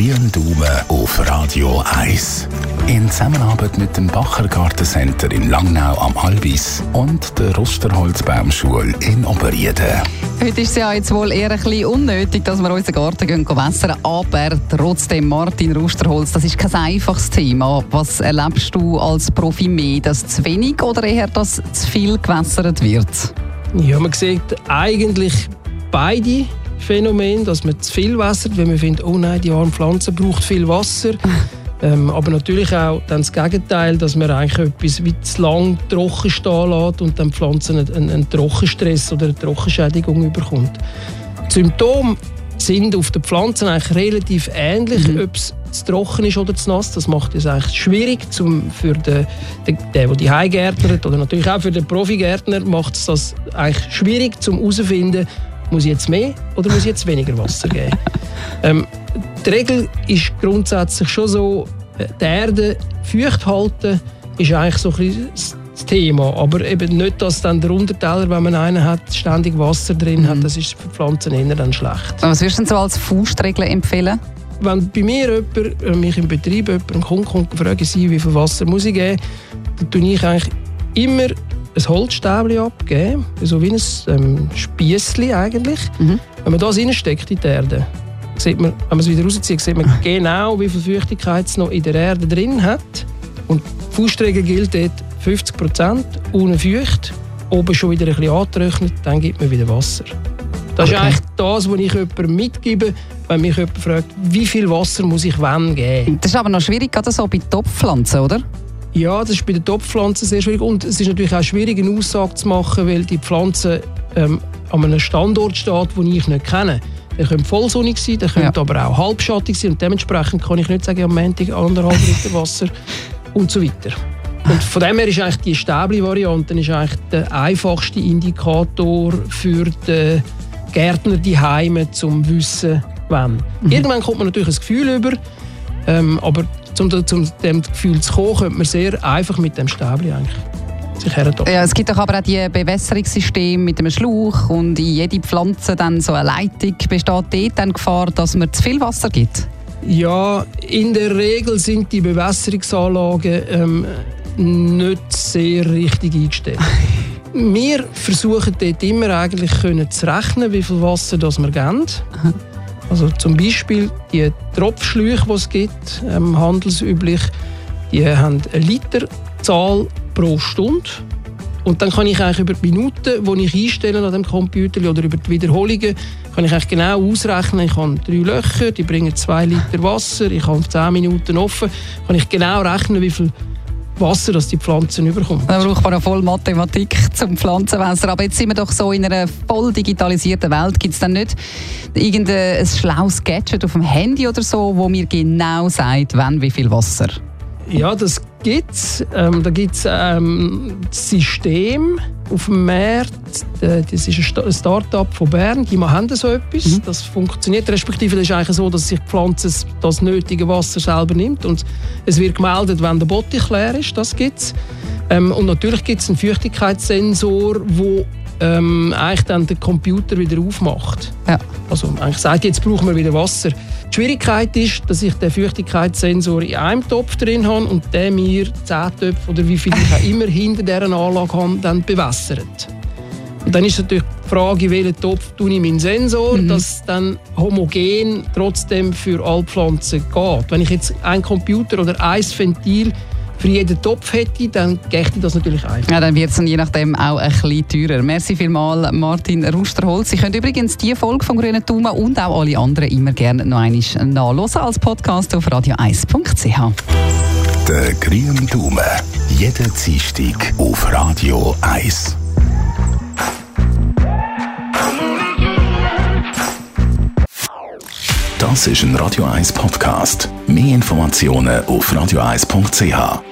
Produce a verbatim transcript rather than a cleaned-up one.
grünen Daumen auf Radio eins. In Zusammenarbeit mit dem Bacher Gartencenter in Langnau am Albis und der Rusterholzbaumschule in Oberrieden. Heute ist es ja jetzt wohl eher ein bisschen unnötig, dass wir unseren Garten gehen, gehen wässern, aber trotzdem, Martin Rusterholz, das ist kein einfaches Thema. Was erlebst du als Profi mehr, dass zu wenig oder eher, dass zu viel gewässert wird? Ja, man sieht eigentlich beide Phänomene, dass man zu viel wässert, weil man findet, oh nein, die arme Pflanze braucht viel Wasser. ähm, aber natürlich auch dann das Gegenteil, dass man eigentlich etwas wie zu lang trocken stehen lässt und dann die Pflanze einen, einen, einen Trockenstress oder eine Trockenschädigung bekommt. Die Symptome sind auf den Pflanzen eigentlich relativ ähnlich, mhm. ob es zu trocken ist oder zu nass. Das macht es eigentlich schwierig zum, für den, den, den, der die Heimgärtnert oder natürlich auch für den Profigärtner macht es das eigentlich schwierig zum herauszufinden, muss ich jetzt mehr oder muss ich jetzt weniger Wasser geben? ähm, die Regel ist grundsätzlich schon so, die Erde feucht halten ist eigentlich so ein bisschen das Thema. Aber eben nicht, dass dann der Unterteller, wenn man einen hat, ständig Wasser drin hat, das ist für die Pflanzen eher dann schlecht. Was würdest du denn so als Faustregel empfehlen? Wenn bei mir jemand, äh, mich im Betrieb jemand, ein Kunde kommt und fragt, wie viel Wasser muss ich geben, dann tue ich eigentlich immer ein Holzstäbchen abgeben, so wie ein ähm, Spiessli eigentlich. Mhm. Wenn man das reinsteckt in die Erde, sieht man, wenn man es wieder rauszieht, sieht man genau, wie viel Feuchtigkeit es noch in der Erde drin hat. Und die Faustregel gilt dort fünfzig Prozent ohne feucht, oben schon wieder ein bisschen angetrocknet, dann gibt man wieder Wasser. Das okay. ist eigentlich das, was ich jemandem mitgebe, wenn mich jemand fragt, wie viel Wasser muss ich wann geben. Das ist aber noch schwierig, gerade so bei Topfpflanzen, oder? Ja, das ist bei den Topfpflanzen sehr schwierig. Und es ist natürlich auch schwierig, eine Aussage zu machen, weil die Pflanze ähm, an einem Standort steht, den ich nicht kenne. Der könnte vollsonnig sein, der könnte ja. aber auch halbschattig sein. Und dementsprechend kann ich nicht sagen, am Montag anderthalb Liter Wasser und so weiter. Und von dem her ist eigentlich die Stäbli-Variante ist eigentlich der einfachste Indikator für den Gärtner die Heime, um zu wissen, wann. Mhm. Irgendwann kommt man natürlich ein Gefühl über, ähm, aber um zu dem Gefühl zu kommen, könnte man sehr einfach mit dem Stäbli eigentlich sich herentopfen. Ja, es gibt doch aber auch die Bewässerungssysteme mit einem Schlauch und in jede Pflanze dann so eine Leitung. Besteht dort dann Gefahr, dass man zu viel Wasser gibt? Ja, in der Regel sind die Bewässerungsanlagen ähm, nicht sehr richtig eingestellt. Wir versuchen dort immer eigentlich können zu rechnen, wie viel Wasser das wir geben. Aha. Also zum Beispiel die Tropfschläuche, die es gibt, ähm, handelsüblich, die haben eine Literzahl pro Stunde. Und dann kann ich eigentlich über die Minuten, die ich einstelle an dem Computer oder über die Wiederholungen, kann ich eigentlich genau ausrechnen. Ich habe drei Löcher, die bringen zwei Liter Wasser, ich habe zehn Minuten offen, kann ich genau rechnen, wie viel Wasser, das die Pflanzen überkommt. Da braucht man auch voll Mathematik zum Pflanzenwässern. Aber jetzt sind wir doch so in einer voll digitalisierten Welt. Gibt es dann nicht irgendein schlaues Gadget auf dem Handy oder so, wo mir genau sagt, wann wie viel Wasser? Ja, das gibt es. Ähm, da gibt es ähm, das System auf dem Markt. Das ist ein Start-up von Bern. Die haben so etwas. Mhm. Das funktioniert. Respektive das ist eigentlich so, dass sich die Pflanze das nötige Wasser selber nimmt. Und es wird gemeldet, wenn der Bottich leer ist. Das gibt es. Ähm, und natürlich gibt es einen Feuchtigkeitssensor, der ähm, eigentlich dann den Computer wieder aufmacht. Ja. Also eigentlich sagt, jetzt brauchen wir wieder Wasser. Die Schwierigkeit ist, dass ich den Feuchtigkeitssensor in einem Topf drin habe und der mir zehn Töpfe oder wie viel ich auch immer hinter dieser Anlage habe, dann bewässert. Und dann ist natürlich die Frage, in welchen Topf tue ich meinen Sensor, mhm. dass es dann homogen trotzdem für alle Pflanzen geht. Wenn ich jetzt einen Computer oder ein Ventil für jeden Topf hätte, dann gächte das natürlich einfach. Ja, dann wird es je nachdem auch ein bisschen teurer. Merci vielmals, Martin Rusterholz. Sie können übrigens diese Folge vom Grünen Daumen und auch alle anderen immer gerne noch einmal nachhören als Podcast auf radio eins punkt c h. Der Grüne Daumen. Jeden Dienstag auf Radio eins. Das ist ein Radio eins Podcast. Mehr Informationen auf radio eins punkt c h.